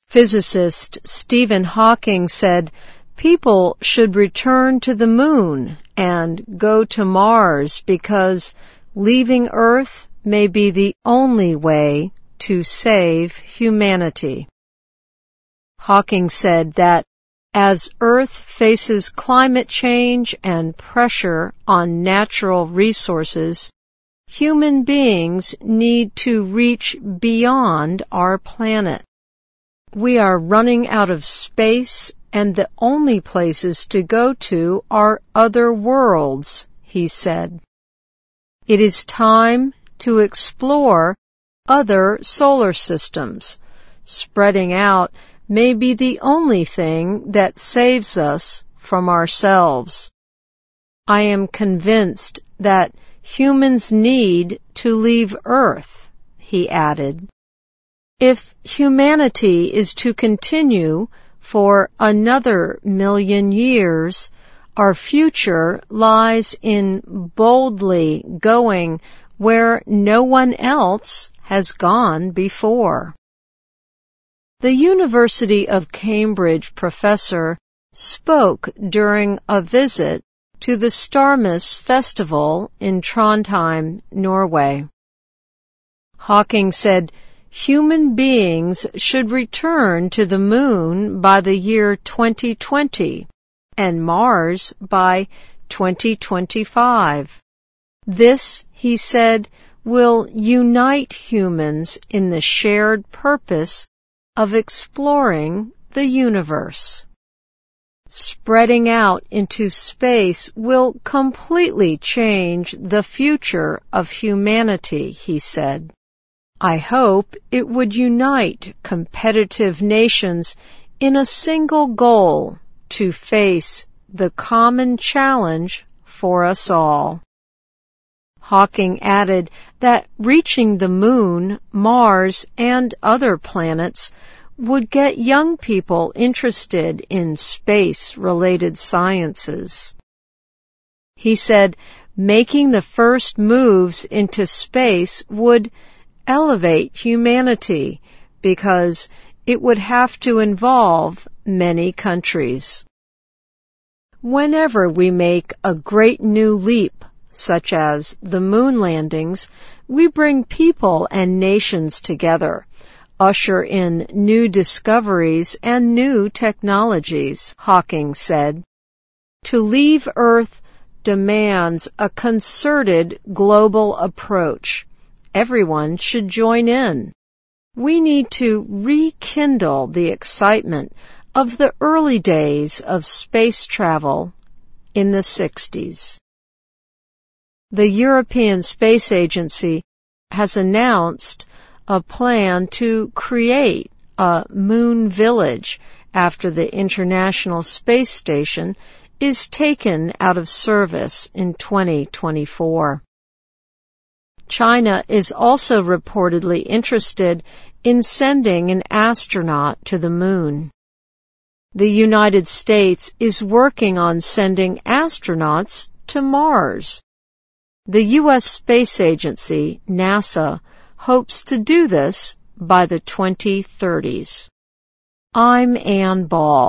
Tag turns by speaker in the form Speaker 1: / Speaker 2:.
Speaker 1: Physicist Stephen Hawking said people should return to the moon and go to Mars because leaving Earth may be the only way to save humanity. Hawking said that as Earth faces climate change and pressure on natural resources, human beings need to reach beyond our planet. We are running out of space, and the only places to go to are other worlds, he said. It is time to explore other solar systems. Spreading out may be the only thing that saves us from ourselves. I am convinced that humans need to leave Earth, he added. If humanity is to continue for another 1,000,000 years, our future lies in boldly going where no one else has gone before. The University of Cambridge professor spoke during a visit to the Starmus Festival in Trondheim, Norway. Hawking said human beings should return to the moon by the year 2020 and Mars by 2025. This, he said, will unite humans in the shared purpose of exploring the universe. Spreading out into space will completely change the future of humanity, he said. I hope it would unite competitive nations in a single goal to face the common challenge for us all. Hawking added that reaching the moon, Mars, and other planets would get young people interested in space-related sciences. He said making the first moves into space would elevate humanity because it would have to involve many countries. Whenever we make a great new leap, such as the moon landings, we bring people and nations together, usher in new discoveries and new technologies, Hawking said. To leave Earth demands a concerted global approach. Everyone should join in. We need to rekindle the excitement of the early days of space travel in the 60s. The European Space Agency has announced a plan to create a moon village after the International Space Station is taken out of service in 2024. China is also reportedly interested in sending an astronaut to the moon. The United States is working on sending astronauts to Mars. The U.S. Space Agency, NASA, hopes to do this by the 2030s. I'm Ann Ball.